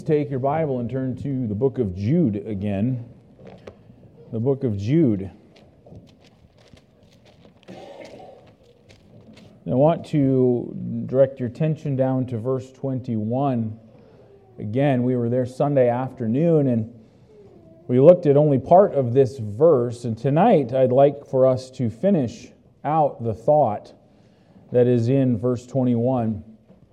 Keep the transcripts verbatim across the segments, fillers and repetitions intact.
Take your Bible and turn to the book of Jude again. The book of Jude. I want to direct your attention down to verse twenty-one. Again, we were there Sunday afternoon and we looked at only part of this verse. And tonight I'd like for us to finish out the thought that is in verse twenty-one.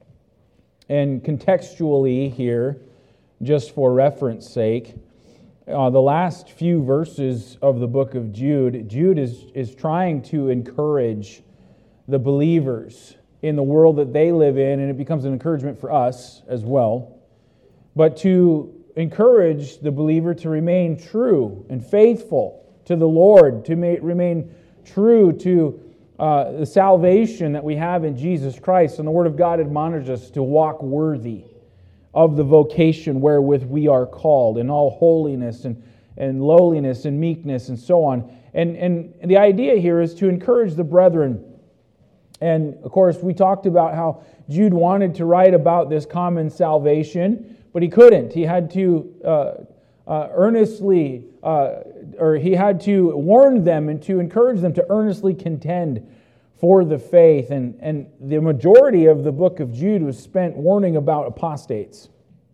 And contextually here, just for reference sake, uh, the last few verses of the book of Jude, Jude is, is trying to encourage the believers in the world that they live in, and it becomes an encouragement for us as well, but to encourage the believer to remain true and faithful to the Lord, to ma- remain true to uh, the salvation that we have in Jesus Christ. And the Word of God admonishes us to walk worthy of the vocation wherewith we are called, in all holiness and, and lowliness and meekness and so on. And, and the idea here is to encourage the brethren. And of course, we talked about how Jude wanted to write about this common salvation, but he couldn't. He had to uh, uh, earnestly, uh, or he had to warn them and to encourage them to earnestly contend for the faith. And, and the majority of the book of Jude was spent warning about apostates.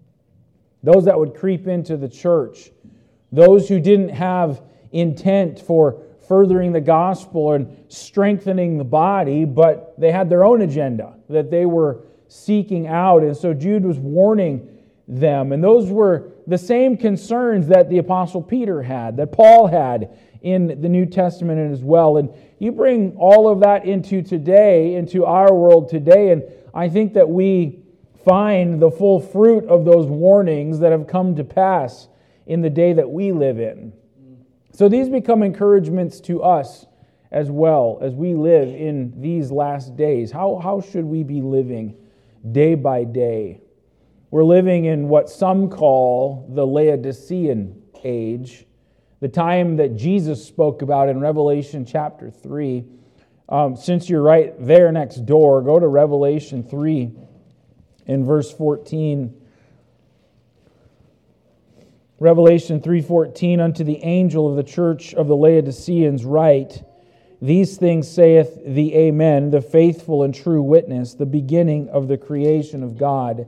Those that would creep into the church. Those who didn't have intent for furthering the gospel and strengthening the body, but they had their own agenda that they were seeking out. And so Jude was warning them. And those were the same concerns that the Apostle Peter had, that Paul had in the New Testament as well. And you bring all of that into today, into our world today, and I think that we find the full fruit of those warnings that have come to pass in the day that we live in. So these become encouragements to us as well as we live in these last days. How, how should we be living day by day? We're living in what some call the Laodicean age, the time that Jesus spoke about in Revelation chapter three. Um, since you're right there next door, go to Revelation three in verse fourteen. Revelation three fourteen, unto the angel of the church of the Laodiceans write, these things saith the Amen, the faithful and true witness, the beginning of the creation of God.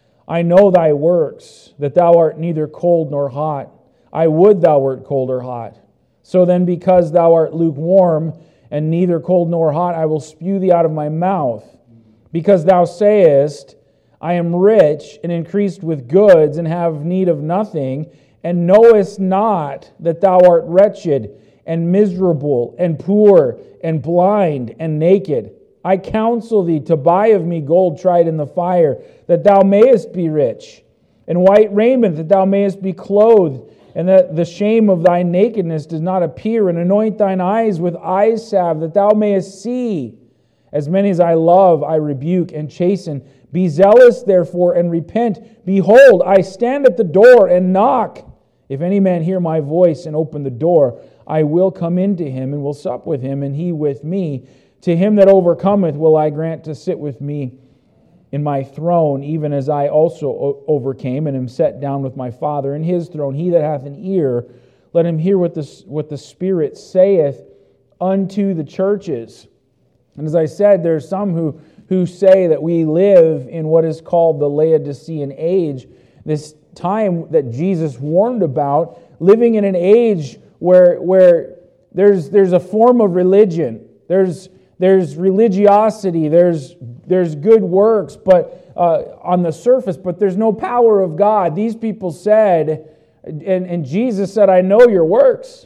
I know thy works, that thou art neither cold nor hot. I would thou wert cold or hot. So then, because thou art lukewarm, and neither cold nor hot, I will spew thee out of my mouth. Because thou sayest, I am rich, and increased with goods, and have need of nothing, and knowest not that thou art wretched, and miserable, and poor, and blind, and naked. I counsel thee to buy of me gold tried in the fire, that thou mayest be rich, and white raiment, that thou mayest be clothed, and that the shame of thy nakedness does not appear, and anoint thine eyes with eye salve, that thou mayest see. As many as I love, I rebuke and chasten. Be zealous, therefore, and repent. Behold, I stand at the door and knock. If any man hear my voice and open the door, I will come into him and will sup with him, and he with me. To him that overcometh will I grant to sit with me in my throne, even as I also overcame and am set down with my Father in his throne. He that hath an ear, let him hear what the, what the Spirit saith unto the churches. And as I said, there are some who, who say that we live in what is called the Laodicean age, this time that Jesus warned about, living in an age where, where there's, there's a form of religion. There's There's religiosity, there's there's good works, but uh, on the surface, but there's no power of God. These people said, and, and Jesus said, I know your works.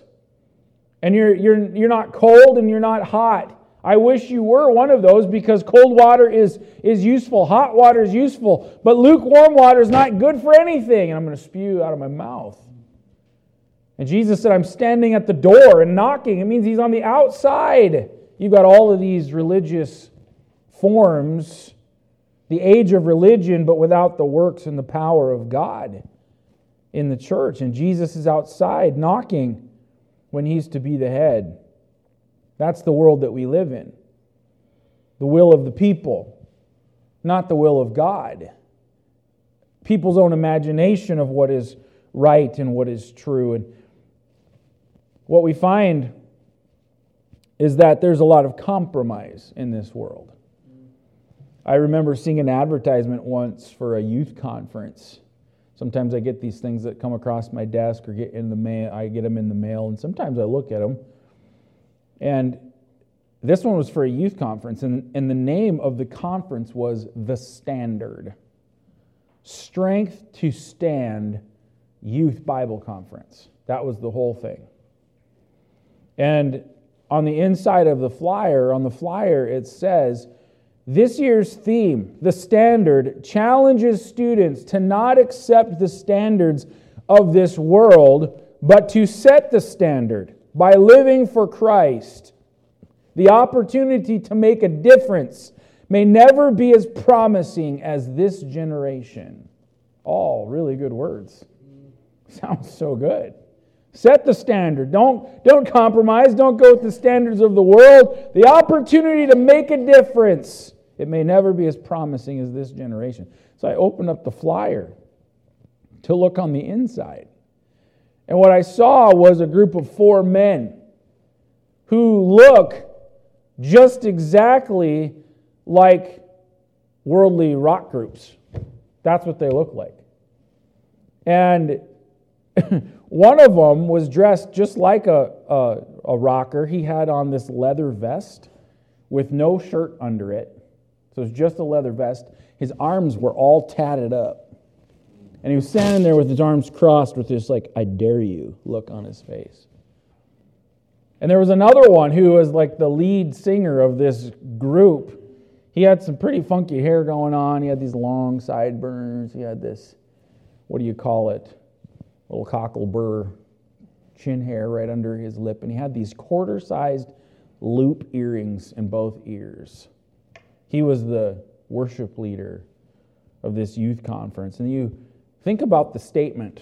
And you're you're you're not cold and you're not hot. I wish you were one of those, because cold water is, is useful, hot water is useful, but lukewarm water is not good for anything. And I'm going to spew out of my mouth. And Jesus said, I'm standing at the door and knocking. It means he's on the outside. You've got all of these religious forms, the age of religion, but without the works and the power of God in the church. And Jesus is outside knocking when he's to be the head. That's the world that we live in. The will of the people, not the will of God. people's own imagination of what is right and what is true. And what we find is that there's a lot of compromise in this world. I remember seeing an advertisement once for a youth conference. Sometimes I get these things that come across my desk or get in the mail. I get them in the mail, and sometimes I look at them. And this one was for a youth conference, and, and the name of the conference was The Standard. Strength to Stand Youth Bible Conference. That was the whole thing. And on the inside of the flyer, on the flyer, it says, this year's theme, The Standard, challenges students to not accept the standards of this world, but to set the standard by living for Christ. The opportunity to make a difference may never be as promising as this generation. All really good words. Sounds so good. Set the standard. Don't, don't compromise. Don't go with the standards of the world. The opportunity to make a difference, it may never be as promising as this generation. So I opened up the flyer to look on the inside. And what I saw was a group of four men who look just exactly like worldly rock groups. That's what they look like. And one of them was dressed just like a, a, a rocker. He had on this leather vest with no shirt under it. So it's just a leather vest. His arms were all tatted up. And he was standing there with his arms crossed with this like, I dare you look on his face. And there was another one who was like the lead singer of this group. He had some pretty funky hair going on. He had these long sideburns. He had this, what do you call it? Little cockle burr chin hair right under his lip. And he had these quarter-sized loop earrings in both ears. He was the worship leader of this youth conference. And you think about the statement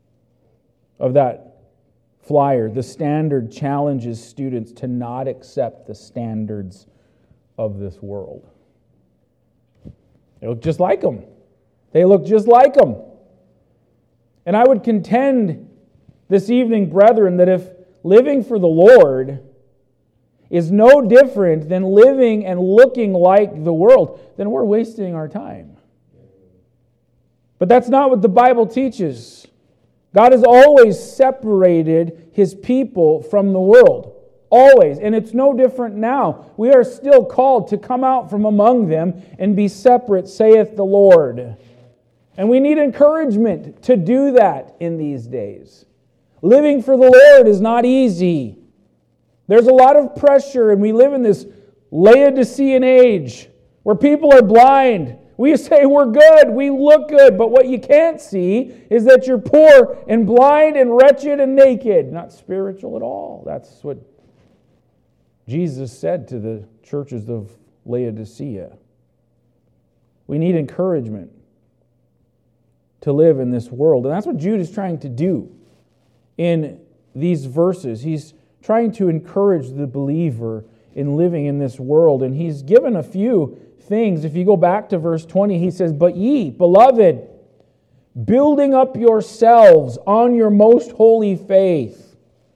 of that flyer. The Standard challenges students to not accept the standards of this world. They look just like them. They look just like them. And I would contend this evening, brethren, that if living for the Lord is no different than living and looking like the world, then we're wasting our time. But that's not what the Bible teaches. God has always separated His people from the world. Always. And it's no different now. We are still called to come out from among them and be separate, saith the Lord. And we need encouragement to do that in these days. Living for the Lord is not easy. There's a lot of pressure, and we live in this Laodicean age where people are blind. We say we're good, we look good, but what you can't see is that you're poor and blind and wretched and naked. Not spiritual at all. That's what Jesus said to the churches of Laodicea. We need encouragement to live in this world. And that's what Jude is trying to do in these verses. He's trying to encourage the believer in living in this world. And he's given a few things. If you go back to verse twenty, he says, "But ye, beloved, building up yourselves on your most holy faith."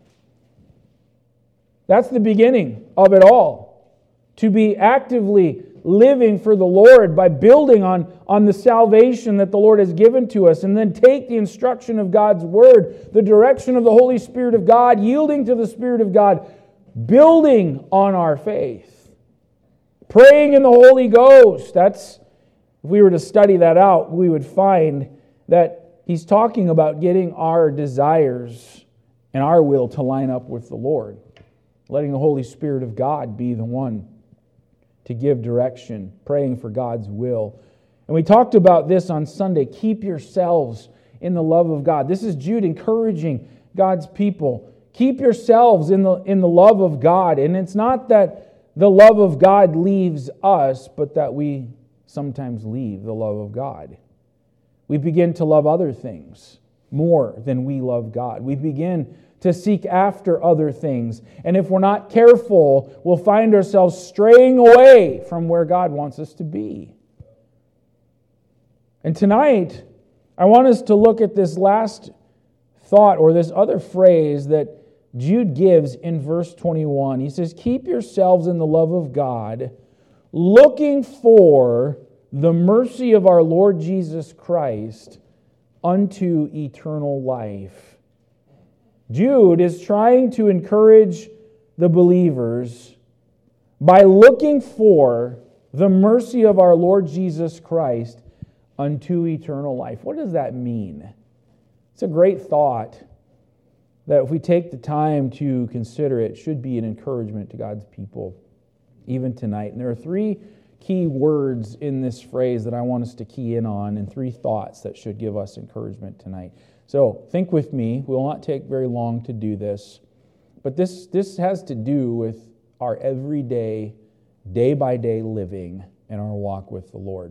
That's the beginning of it all. To be actively living for the Lord by building on, on the salvation that the Lord has given to us, and then take the instruction of God's Word, the direction of the Holy Spirit of God, yielding to the Spirit of God, building on our faith. Praying in the Holy Ghost. That's, if we were to study that out, we would find that he's talking about getting our desires and our will to line up with the Lord. Letting the Holy Spirit of God be the one to give direction, praying for God's will. And we talked about this on Sunday. Keep yourselves in the love of God. This is Jude encouraging God's people. Keep yourselves in the, in the love of God. And it's not that the love of God leaves us, but that we sometimes leave the love of God. We begin to love other things more than we love God. We begin to seek after other things. And if we're not careful, we'll find ourselves straying away from where God wants us to be. And tonight, I want us to look at this last thought or this other phrase that Jude gives in verse twenty-one. He says, "Keep yourselves in the love of God, looking for the mercy of our Lord Jesus Christ unto eternal life." Jude is trying to encourage the believers by looking for the mercy of our Lord Jesus Christ unto eternal life. What does that mean? It's a great thought that if we take the time to consider it, should be an encouragement to God's people, even tonight. And there are three key words in this phrase that I want us to key in on, and three thoughts that should give us encouragement tonight. So think with me. We will not take very long to do this, but this, this has to do with our everyday, day-by-day living and our walk with the Lord.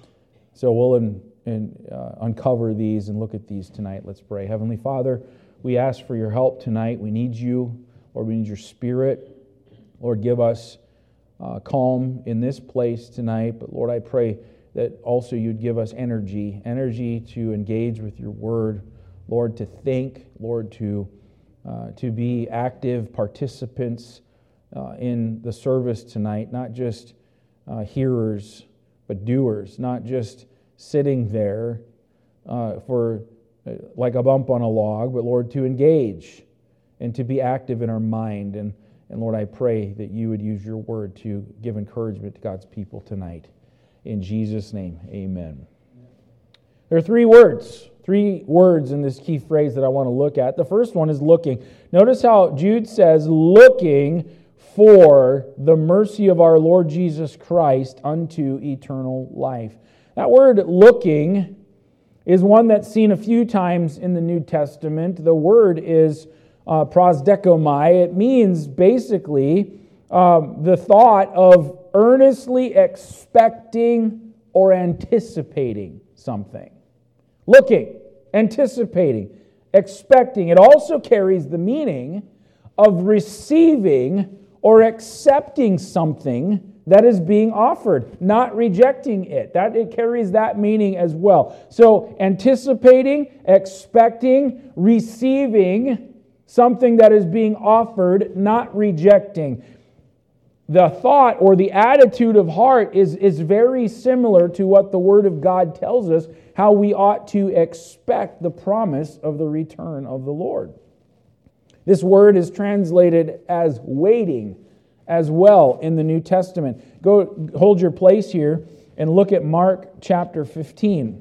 So we'll in, in, uh, uncover these and look at these tonight. Let's pray. Heavenly Father, we ask for your help tonight. We need you. Lord, we need your Spirit. Lord, give us uh, calm in this place tonight. But Lord, I pray that also you'd give us energy, energy to engage with your word. Lord, to think. Lord, to, uh, to be active participants uh, in the service tonight. Not just uh, hearers, but doers. Not just sitting there uh, for like a bump on a log, but Lord, to engage and to be active in our mind. And, and Lord, I pray that you would use your word to give encouragement to God's people tonight. In Jesus' name, amen. There are three words, three words in this key phrase that I want to look at. The first one is looking. Notice how Jude says, looking for the mercy of our Lord Jesus Christ unto eternal life. That word looking is one that's seen a few times in the New Testament. The word is uh, prosdekomai. It means basically um, the thought of earnestly expecting or anticipating something. Looking, anticipating, expecting. It also carries the meaning of receiving or accepting something that is being offered, not rejecting it. That it carries that meaning as well. So anticipating, expecting, receiving something that is being offered, not rejecting. The thought or the attitude of heart is, is very similar to what the Word of God tells us, how we ought to expect the promise of the return of the Lord. This word is translated as waiting as well in the New Testament. Go hold your place here and look at Mark chapter fifteen.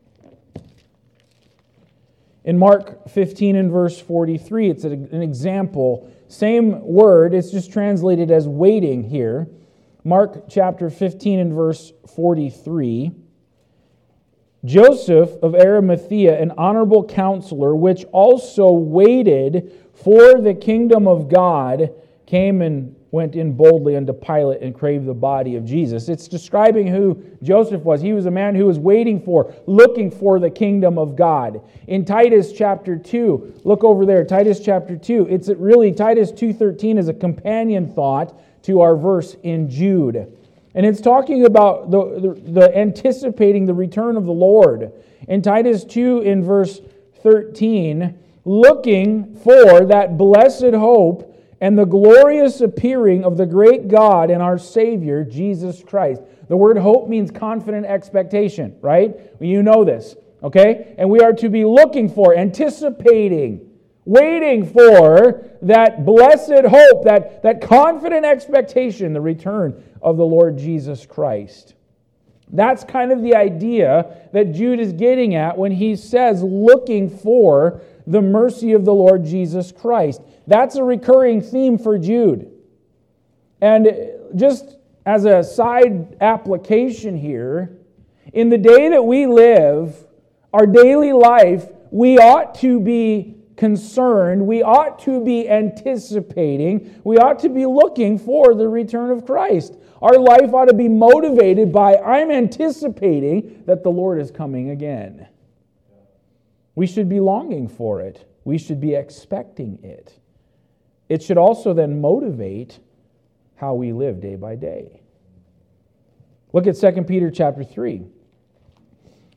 In Mark fifteen and verse forty-three, it's an example. Same word, it's just translated as waiting here. Mark chapter fifteen and verse forty-three. Joseph of Arimathea, an honorable counselor, which also waited for the kingdom of God, came and went in boldly unto Pilate and craved the body of Jesus. It's describing who Joseph was. He was a man who was waiting for, looking for the kingdom of God. In Titus chapter two, look over there, Titus chapter two. It's really, Titus two thirteen is a companion thought to our verse in Jude. And it's talking about the, the, the anticipating the return of the Lord. In Titus two in verse thirteen, looking for that blessed hope and the glorious appearing of the great God and our Savior, Jesus Christ. The word hope means confident expectation, right? You know this, okay? And we are to be looking for, anticipating, waiting for that blessed hope, that, that confident expectation, the return of the Lord Jesus Christ. That's kind of the idea that Jude is getting at when he says looking for the mercy of the Lord Jesus Christ. That's a recurring theme for Jude. And just as a side application here, in the day that we live, our daily life, we ought to be concerned, we ought to be anticipating, we ought to be looking for the return of Christ. Our life ought to be motivated by, I'm anticipating that the Lord is coming again. We should be longing for it. We should be expecting it. It should also then motivate how we live day by day. Look at Second Peter chapter three.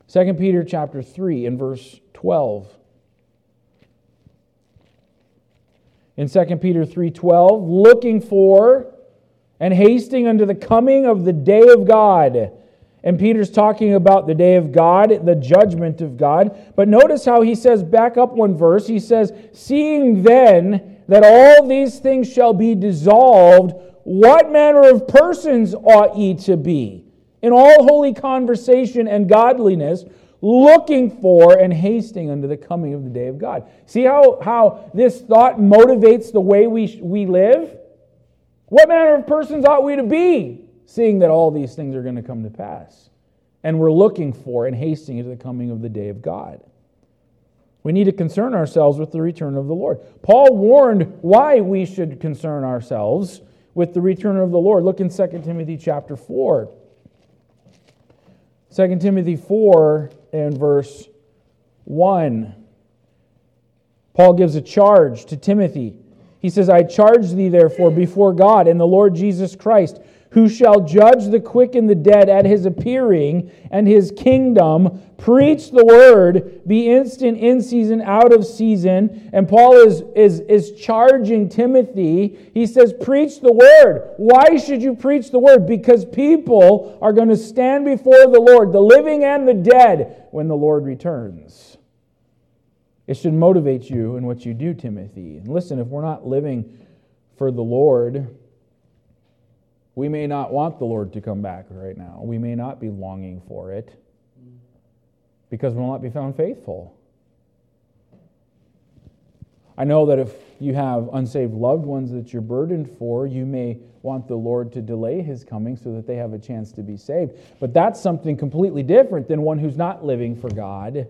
Second Peter chapter three and verse twelve. In Second Peter three twelve, looking for and hasting unto the coming of the day of God. And Peter's talking about the day of God, the judgment of God. But notice how he says, back up one verse, he says, seeing then that all these things shall be dissolved, what manner of persons ought ye to be? In all holy conversation and godliness, looking for and hasting unto the coming of the day of God. See how, how this thought motivates the way we, we live? What manner of persons ought we to be, seeing that all these things are going to come to pass? And we're looking for and hasting into the coming of the day of God. We need to concern ourselves with the return of the Lord. Paul warned why we should concern ourselves with the return of the Lord. Look in Second Timothy chapter four. Second Timothy four and verse one. Paul gives a charge to Timothy. He says, I charge thee therefore before God and the Lord Jesus Christ, who shall judge the quick and the dead at his appearing and his kingdom. Preach the word, be instant in season, out of season. And Paul is, is, is charging Timothy. He says, preach the word. Why should you preach the word? Because people are going to stand before the Lord, the living and the dead, when the Lord returns. It should motivate you in what you do, Timothy. And listen, if we're not living for the Lord, we may not want the Lord to come back right now. We may not be longing for it because we will not be found faithful. I know that if you have unsaved loved ones that you're burdened for, you may want the Lord to delay His coming so that they have a chance to be saved. But that's something completely different than one who's not living for God.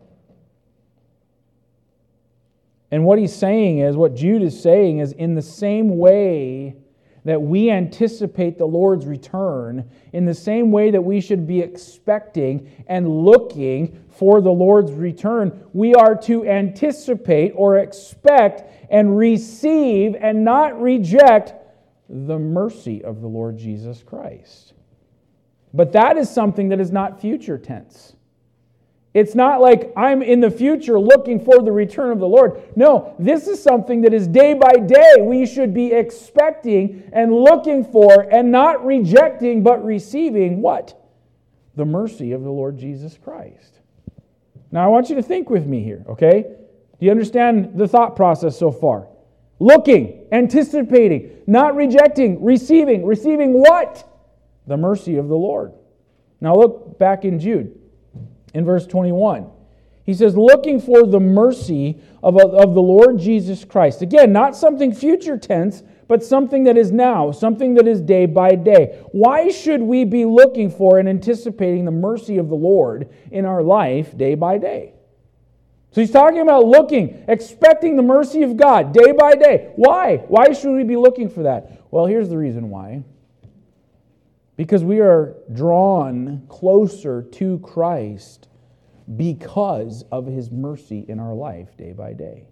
And what he's saying is, what Jude is saying is, in the same way that we anticipate the Lord's return, in the same way that we should be expecting and looking for the Lord's return, we are to anticipate or expect and receive and not reject the mercy of the Lord Jesus Christ. But that is something that is not future tense. It's not like I'm in the future looking for the return of the Lord. No, this is something that is day by day we should be expecting and looking for and not rejecting but receiving what? The mercy of the Lord Jesus Christ. Now I want you to think with me here, okay? Do you understand the thought process so far? Looking, anticipating, not rejecting, receiving. Receiving what? The mercy of the Lord. Now look back in Jude. In verse twenty-one, he says, looking for the mercy of, of the Lord Jesus Christ. Again, not something future tense, but something that is now, something that is day by day. Why should we be looking for and anticipating the mercy of the Lord in our life day by day? So he's talking about looking, expecting the mercy of God day by day. Why? Why should we be looking for that? Well, here's the reason why. Because we are drawn closer to Christ because of His mercy in our life day by day.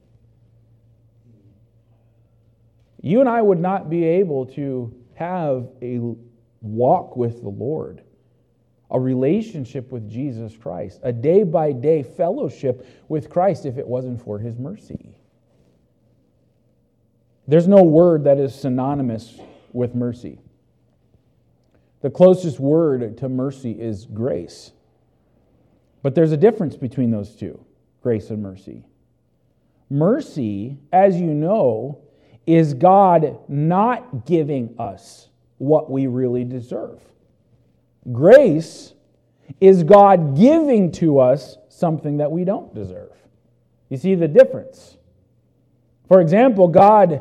You and I would not be able to have a walk with the Lord, a relationship with Jesus Christ, a day-by-day fellowship with Christ if it wasn't for His mercy. There's no word that is synonymous with mercy. The closest word to mercy is grace. But there's a difference between those two, grace and mercy. Mercy, as you know, is God not giving us what we really deserve. Grace is God giving to us something that we don't deserve. You see the difference? For example, God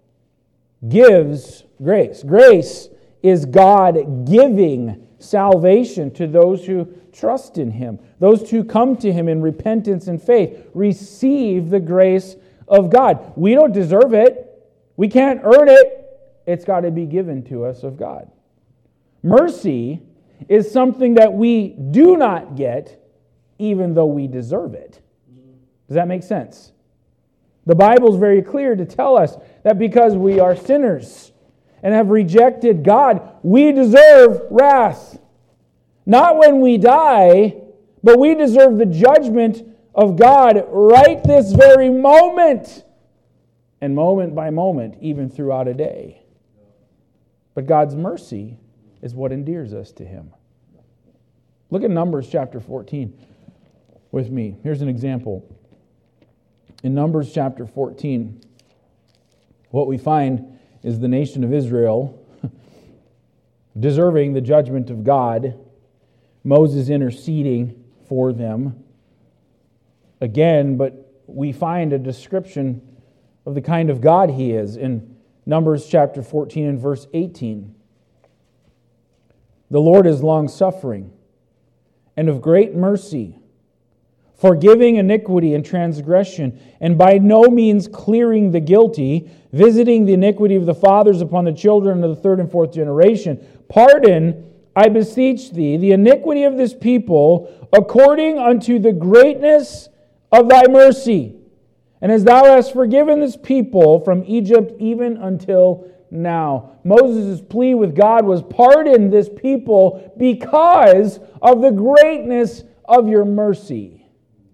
gives grace. Grace is God giving salvation to those who trust in Him. Those who come to Him in repentance and faith receive the grace of God. We don't deserve it. We can't earn it. It's got to be given to us of God. Mercy is something that we do not get even though we deserve it. Does that make sense? The Bible is very clear to tell us that because we are sinners and have rejected God, we deserve wrath. Not when we die, But we deserve the judgment of God right this very moment. And moment by moment, even throughout a day. But God's mercy is what endears us to Him. Look at Numbers chapter fourteen with me. Here's an example. In Numbers chapter fourteen, what we find is the nation of Israel deserving the judgment of God, Moses interceding for them. Again, but we find a description of the kind of God He is in Numbers chapter fourteen and verse eighteen. The Lord is long-suffering and of great mercy, forgiving iniquity and transgression, and by no means clearing the guilty, visiting the iniquity of the fathers upon the children of the third and fourth generation. Pardon, I beseech thee, the iniquity of this people, according unto the greatness of thy mercy, and as thou hast forgiven this people from Egypt even until now. Moses' plea with God was, pardon this people because of the greatness of your mercy.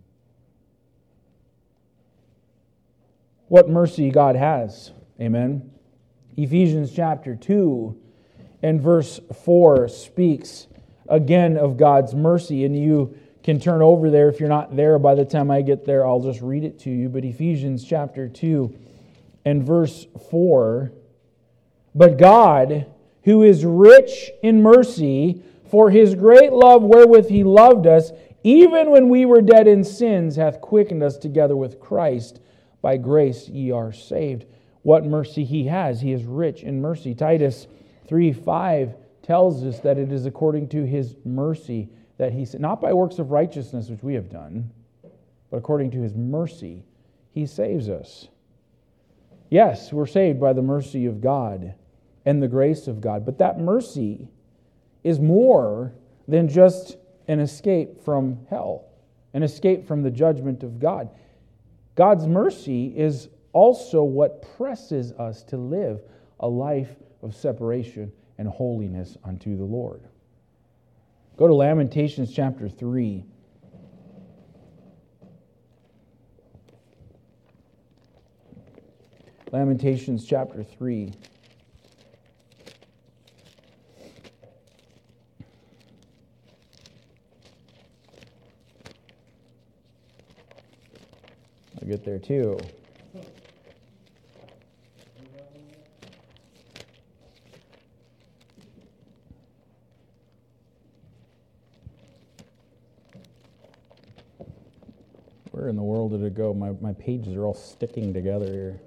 What mercy God has. Amen. Ephesians chapter two and verse four speaks again of God's mercy, and you can turn over there. If you're not there by the time I get there, I'll just read it to you. But Ephesians chapter two and verse four, but God, who is rich in mercy, for His great love wherewith He loved us, even when we were dead in sins, hath quickened us together with Christ. By grace ye are saved. What mercy He has. He is rich in mercy. Titus three five tells us that it is according to His mercy that He, not by works of righteousness which we have done, but according to His mercy, He saves us. Yes, we're saved by the mercy of God and the grace of God, but that mercy is more than just an escape from hell, an escape from the judgment of God. God's mercy is also what presses us to live a life of separation and holiness unto the Lord. Go to Lamentations chapter three. Lamentations chapter three. I'll get there too. Where in the world did it go? My, my pages are all sticking together here.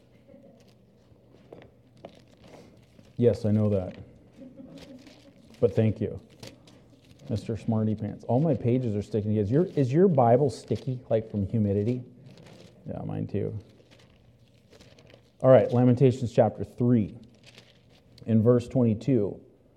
Yes, I know that. But thank you, Mister Smarty Pants. All my pages are sticking together. Is your, is your Bible sticky, like from humidity? Yeah, mine too. All right, Lamentations chapter three, in verse twenty-two.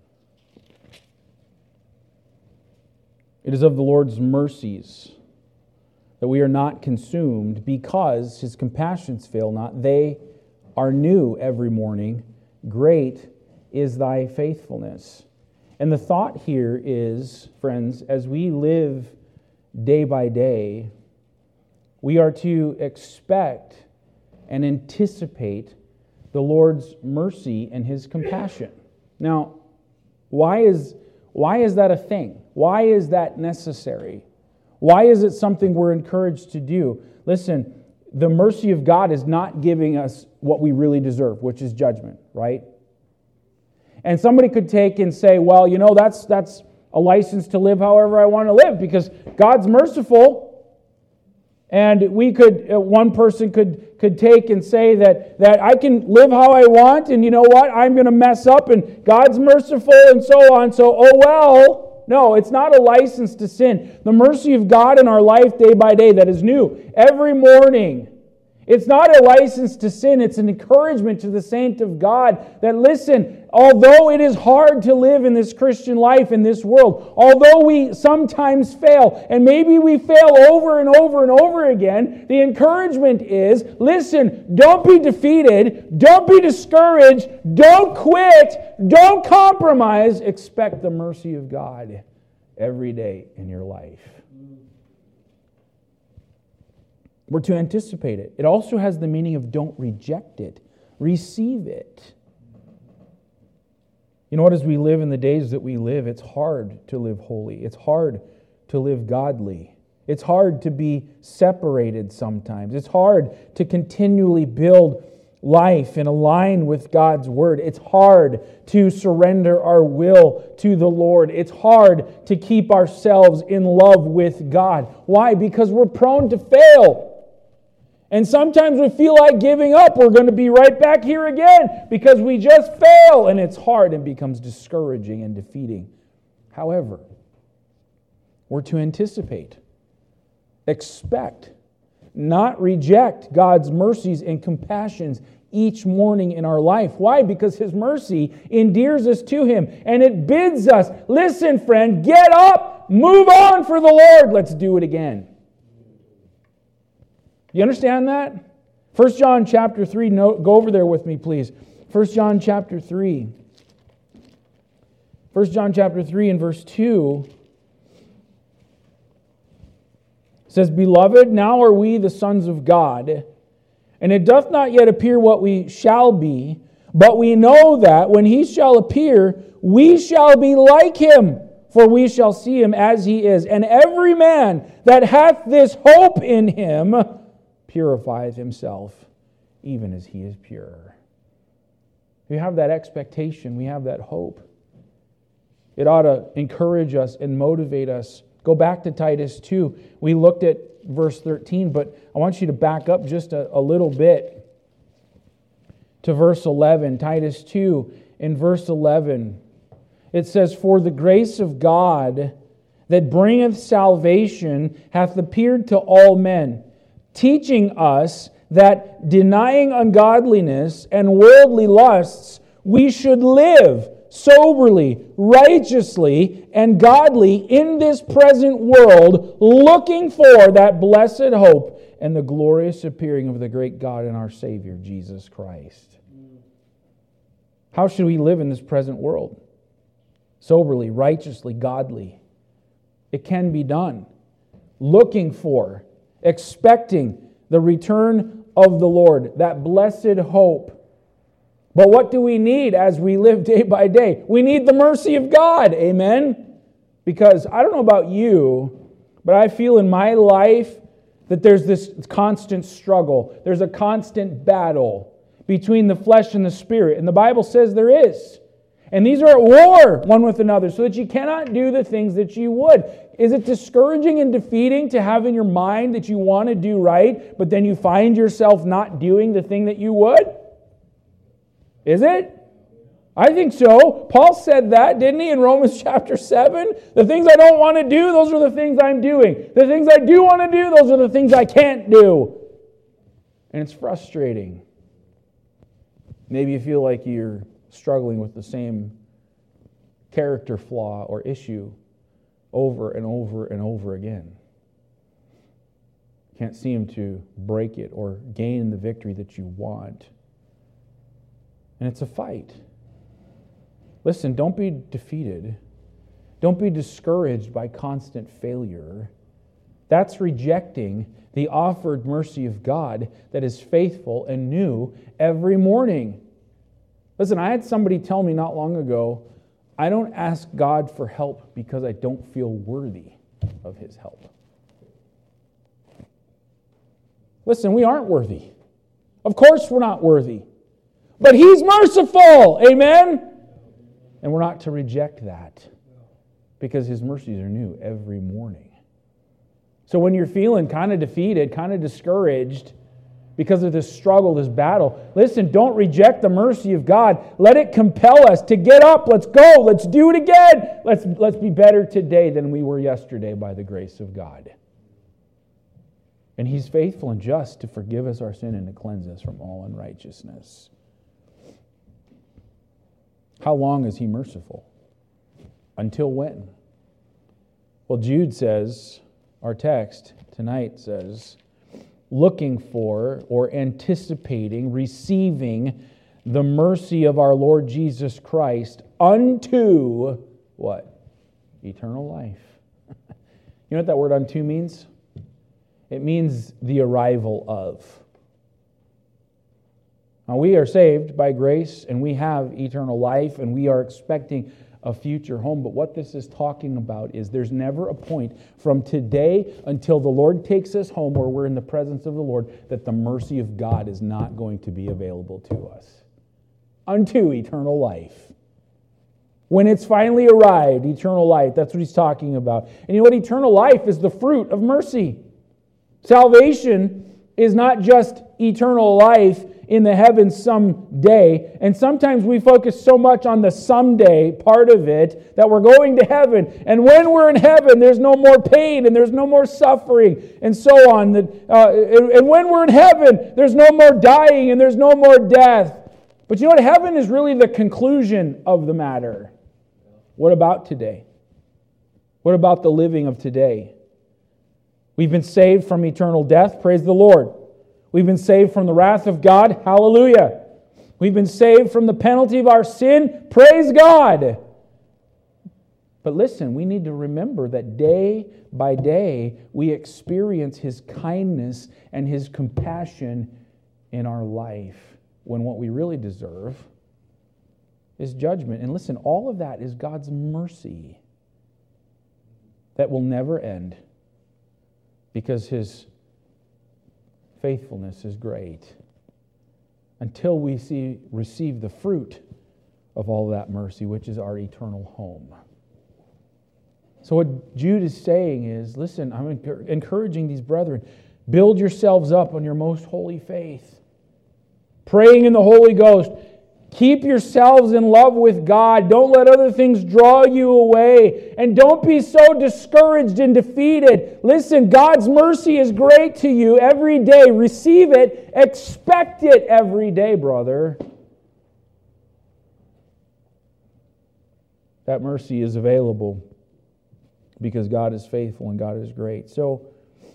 It is of the Lord's mercies that we are not consumed, because His compassions fail not. They are new every morning. Great is thy faithfulness. And the thought here is, friends, as we live day by day, we are to expect and anticipate the Lord's mercy and His compassion. Now, why is, why is that a thing? Why is that necessary? Why is it something we're encouraged to do? Listen, the mercy of God is not giving us what we really deserve, which is judgment, right? And somebody could take and say, well, you know, that's that's a license to live however I want to live because God's merciful. And we could, one person could could take and say that, that I can live how I want, and you know what, I'm going to mess up, and God's merciful, and so on, so oh well. No, it's not a license to sin. The mercy of God in our life day by day that is new every morning. It's not a license to sin. It's an encouragement to the saint of God that, listen, although it is hard to live in this Christian life in this world, although we sometimes fail, and maybe we fail over and over and over again, the encouragement is, listen, don't be defeated, don't be discouraged, don't quit, don't compromise. Expect the mercy of God every day in your life. We're to anticipate it. It also has the meaning of don't reject it. Receive it. You know what, as we live in the days that we live, it's hard to live holy. It's hard to live godly. It's hard to be separated sometimes. It's hard to continually build life and align with God's Word. It's hard to surrender our will to the Lord. It's hard to keep ourselves in love with God. Why? Because we're prone to fail. And sometimes we feel like giving up. We're going to be right back here again because we just fail. And it's hard and becomes discouraging and defeating. However, we're to anticipate, expect, not reject God's mercies and compassions each morning in our life. Why? Because His mercy endears us to Him. And it bids us, listen, friend, get up, move on for the Lord. Let's do it again. You understand that? First John chapter three, no, go over there with me, please. First John chapter three. First John chapter three and verse two says, Beloved, now are we the sons of God, and it doth not yet appear what we shall be, but we know that when He shall appear, we shall be like Him, for we shall see Him as He is. And every man that hath this hope in Him purifieth himself, even as He is pure. We have that expectation. We have that hope. It ought to encourage us and motivate us. Go back to Titus two. We looked at verse thirteen, but I want you to back up just a, a little bit to verse eleven. Titus two in verse eleven. It says, For the grace of God that bringeth salvation hath appeared to all men, teaching us that denying ungodliness and worldly lusts, we should live soberly, righteously, and godly in this present world, looking for that blessed hope and the glorious appearing of the great God and our Savior, Jesus Christ. How should we live in this present world? Soberly, righteously, godly. It can be done. Looking for, expecting the return of the Lord, that blessed hope. But what do we need as we live day by day? We need the mercy of God, amen? Because I don't know about you, but I feel in my life that there's this constant struggle. There's a constant battle between the flesh and the spirit. And the Bible says there is. And these are at war one with another, so that you cannot do the things that you would. Is it discouraging and defeating to have in your mind that you want to do right, but then you find yourself not doing the thing that you would? Is it? I think so. Paul said that, didn't he, in Romans chapter seven? The things I don't want to do, those are the things I'm doing. The things I do want to do, those are the things I can't do. And it's frustrating. Maybe you feel like you're struggling with the same character flaw or issue over and over and over again. Can't seem to break it or gain the victory that you want. And it's a fight. Listen, don't be defeated. Don't be discouraged by constant failure. That's rejecting the offered mercy of God that is faithful and new every morning. Listen, I had somebody tell me not long ago, I don't ask God for help because I don't feel worthy of His help. Listen, we aren't worthy. Of course we're not worthy. But He's merciful. Amen? And we're not to reject that because His mercies are new every morning. So when you're feeling kind of defeated, kind of discouraged because of this struggle, this battle, listen, don't reject the mercy of God. Let it compel us to get up. Let's go. Let's do it again. Let's, let's be better today than we were yesterday by the grace of God. And He's faithful and just to forgive us our sin and to cleanse us from all unrighteousness. How long is He merciful? Until when? Well, Jude says, our text tonight says, looking for or anticipating, receiving the mercy of our Lord Jesus Christ unto what? Eternal life. You know what that word unto means? It means the arrival of. Now, we are saved by grace, and we have eternal life, and we are expecting a future home. But what this is talking about is there's never a point from today until the Lord takes us home, where we're in the presence of the Lord, that the mercy of God is not going to be available to us unto eternal life. When it's finally arrived, eternal life, that's what he's talking about. And you know what? Eternal life is the fruit of mercy. Salvation is not just eternal life in the heavens someday. And sometimes we focus so much on the someday part of it that we're going to heaven. And when we're in heaven, there's no more pain and there's no more suffering and so on. Uh, and when we're in heaven, there's no more dying and there's no more death. But you know what? Heaven is really the conclusion of the matter. What about today? What about the living of today? We've been saved from eternal death. Praise the Lord. We've been saved from the wrath of God. Hallelujah. We've been saved from the penalty of our sin. Praise God. But listen, we need to remember that day by day we experience His kindness and His compassion in our life, when what we really deserve is judgment. And listen, all of that is God's mercy that will never end, because His faithfulness is great, until we see receive the fruit of all that mercy, which is our eternal home. So what Jude is saying is, listen, I'm encouraging these brethren, build yourselves up on your most holy faith, praying in the Holy Ghost. Keep yourselves in love with God. Don't let other things draw you away. And don't be so discouraged and defeated. Listen, God's mercy is great to you every day. Receive it. Expect it every day, brother. That mercy is available because God is faithful and God is great. So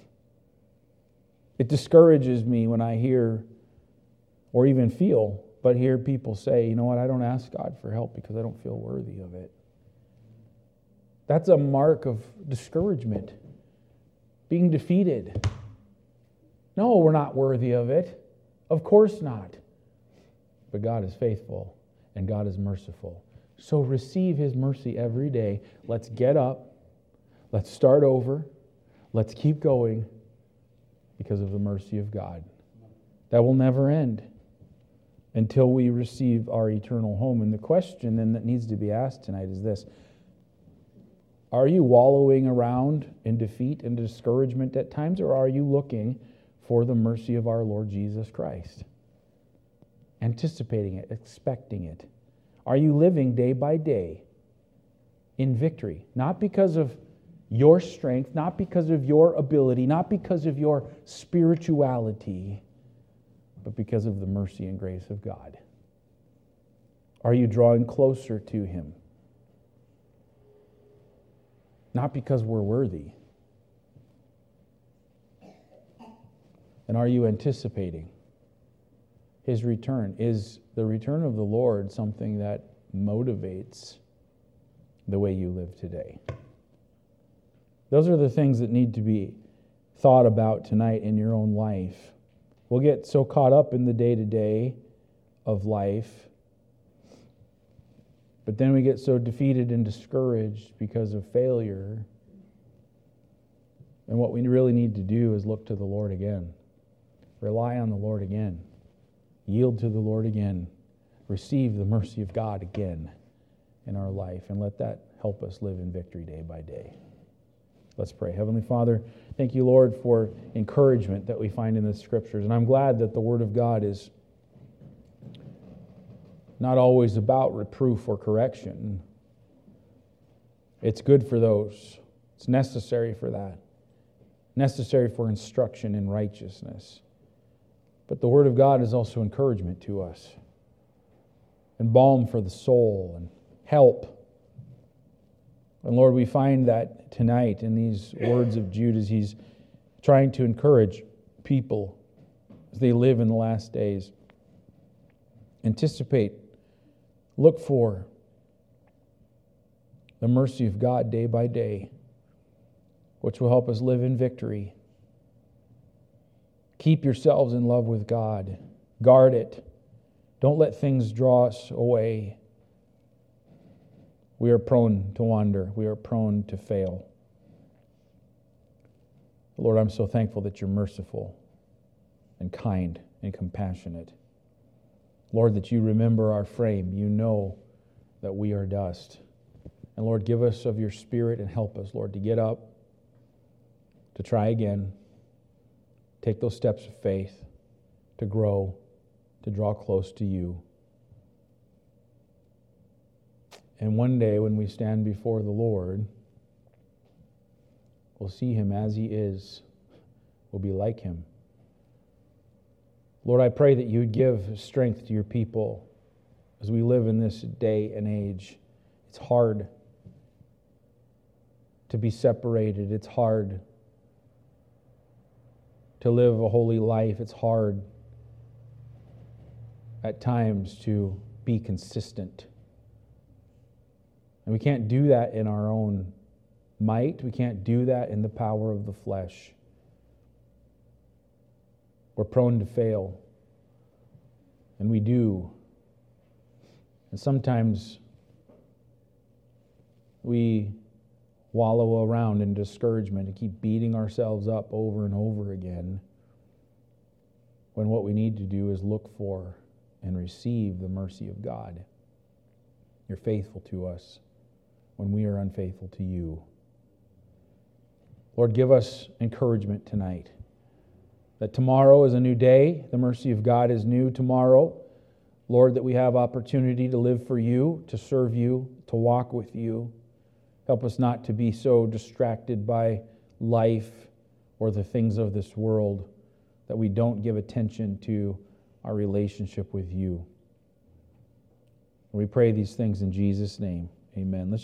it discourages me when I hear or even feel, but hear people say, you know what, I don't ask God for help because I don't feel worthy of it. That's a mark of discouragement, being defeated. No, we're not worthy of it. Of course not. But God is faithful and God is merciful. So receive His mercy every day. Let's get up. Let's start over. Let's keep going because of the mercy of God. That will never end until we receive our eternal home. And the question then that needs to be asked tonight is this: are you wallowing around in defeat and discouragement at times, or are you looking for the mercy of our Lord Jesus Christ? Anticipating it, expecting it. Are you living day by day in victory? Not because of your strength, not because of your ability, not because of your spirituality, but because of the mercy and grace of God. Are you drawing closer to Him? Not because we're worthy. And are you anticipating His return? Is the return of the Lord something that motivates the way you live today? Those are the things that need to be thought about tonight in your own life. We'll get so caught up in the day-to-day of life, but then we get so defeated and discouraged because of failure. And what we really need to do is look to the Lord again. Rely on the Lord again. Yield to the Lord again. Receive the mercy of God again in our life, and let that help us live in victory day by day. Let's pray. Heavenly Father, thank you, Lord, for encouragement that we find in the Scriptures. And I'm glad that the Word of God is not always about reproof or correction. It's good for those. It's necessary for that. Necessary for instruction in righteousness. But the Word of God is also encouragement to us, and balm for the soul, and help. And Lord, we find that tonight in these words of Jude, as he's trying to encourage people as they live in the last days. Anticipate, look for the mercy of God day by day, which will help us live in victory Keep yourselves in love with God. Guard it. Don't let things draw us away. We are prone to wander. We are prone to fail. Lord, I'm so thankful that you're merciful and kind and compassionate. Lord, that you remember our frame. You know that we are dust. And Lord, give us of your Spirit and help us, Lord, to get up, to try again, take those steps of faith, to grow, to draw close to you. And one day when we stand before the Lord, we'll see him as he is. We'll be like him. Lord, I pray that you would give strength to your people as we live in this day and age. It's hard to be separated. It's hard to live a holy life. It's hard at times to be consistent. And we can't do that in our own might. We can't do that in the power of the flesh. We're prone to fail. And we do. And sometimes we wallow around in discouragement and keep beating ourselves up over and over again, when what we need to do is look for and receive the mercy of God. You're faithful to us when we are unfaithful to you. Lord, give us encouragement tonight that tomorrow is a new day. The mercy of God is new tomorrow. Lord, that we have opportunity to live for you, to serve you, to walk with you. Help us not to be so distracted by life or the things of this world that we don't give attention to our relationship with you. We pray these things in Jesus' name. Amen. Let's